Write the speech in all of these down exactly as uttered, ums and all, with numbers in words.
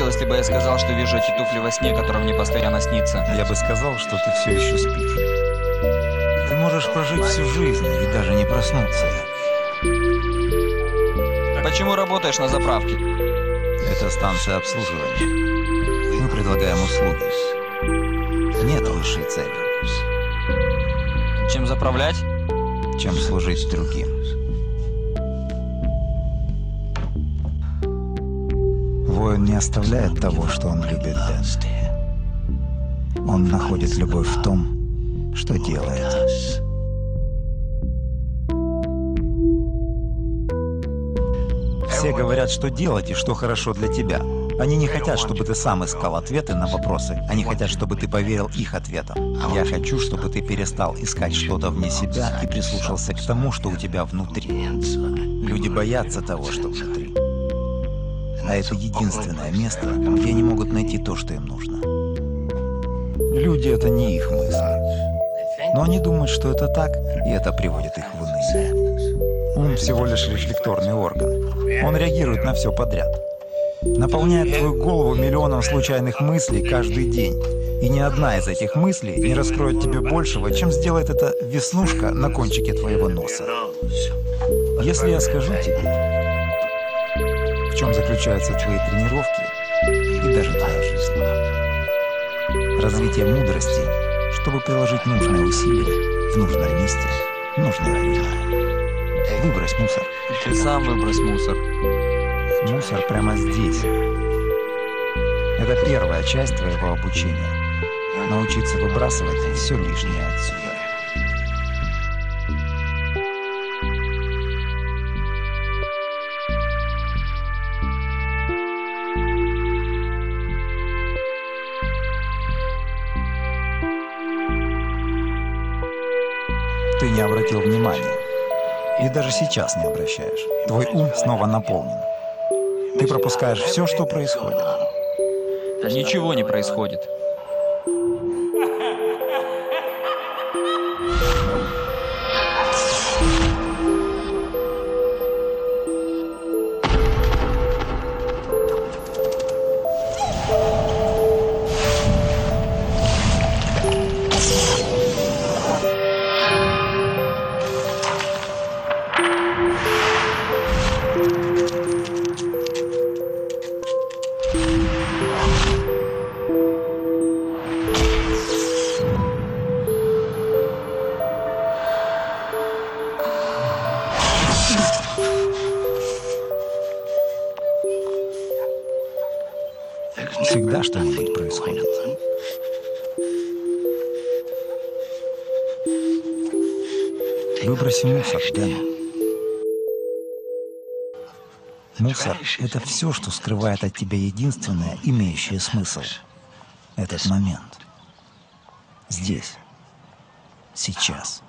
ответил, если бы я сказал, что вижу эти туфли во сне, который мне постоянно снится? Я бы сказал, что ты все еще спишь. Ты можешь прожить всю жизнь и даже не проснуться. Почему работаешь на заправке? Это станция обслуживания. Мы предлагаем услуги. Нет высшей цели, Чем заправлять? чем служить другим. Воин не оставляет того, что он любит, Дэн. Он находит любовь в том, что делает. Все говорят, что делать и что хорошо для тебя. Они не хотят, чтобы ты сам искал ответы на вопросы. Они хотят, чтобы ты поверил их ответам. Я хочу, чтобы ты перестал искать что-то вне себя и прислушался к тому, что у тебя внутри. Люди боятся того, что внутри. А это единственное место, где они могут найти то, что им нужно. Люди — это не их мысли. Но они думают, что это так, и это приводит их в уныние. Ум всего лишь рефлекторный орган. Он реагирует на все подряд. Наполняет твою голову миллионом случайных мыслей каждый день. И ни одна из этих мыслей не раскроет тебе большего, чем сделает эта веснушка на кончике твоего носа. Если я скажу тебе, в чем заключаются твои тренировки и даже твоя жизнь, развитие мудрости, чтобы приложить нужное усилие в нужном месте, в нужное время. Выбрось мусор. Ты сам выбрось мусор. Мусор прямо здесь. Это первая часть твоего обучения. Научиться выбрасывать все лишнее отсюда. Ты не обратил внимания. И даже сейчас не обращаешь. Твой ум снова наполнен. Ты пропускаешь все, что происходит. Ничего не происходит. Всегда что-нибудь происходит. Выброси мусор, Дэн. Мусор — это все, что скрывает от тебя единственное, имеющее смысл. Этот момент. Здесь. Сейчас.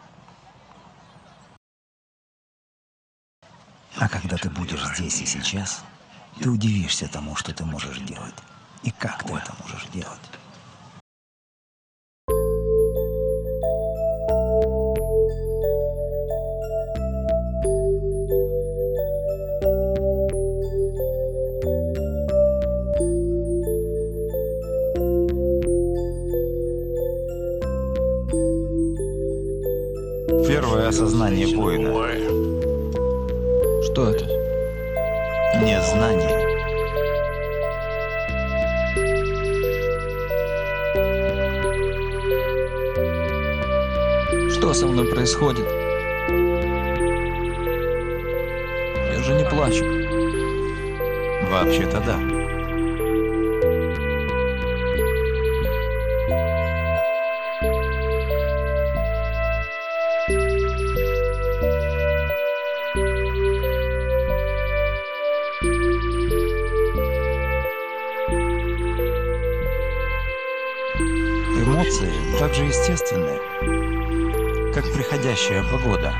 А когда ты будешь здесь и сейчас, ты удивишься тому, что ты можешь делать. И как ты это можешь делать. Первое осознание воина. Что это? Незнание. Что со мной происходит? Я же не плачу. Вообще-то да. Эмоции так же естественны, как приходящая погода.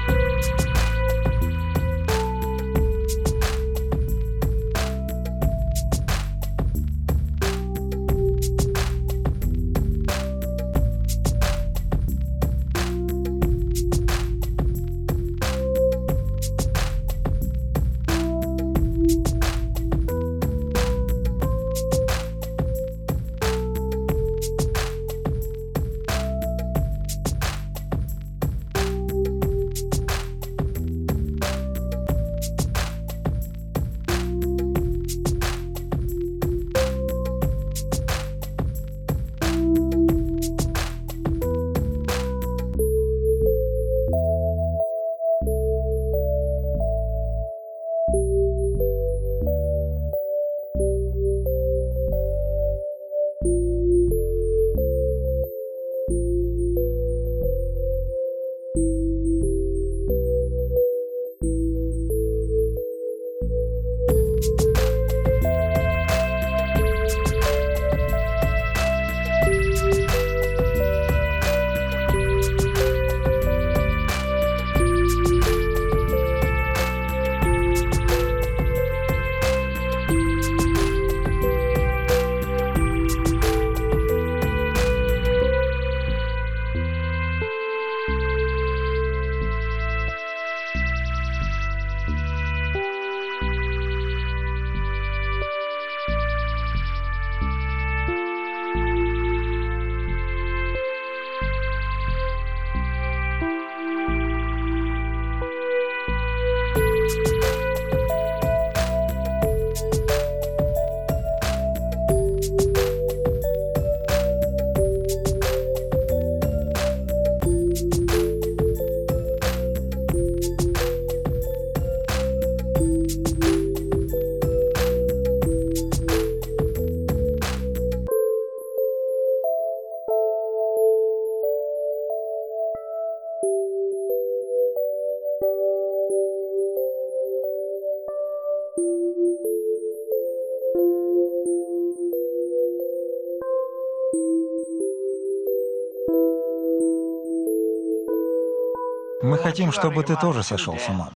Мы хотим, чтобы ты тоже сошел с ума.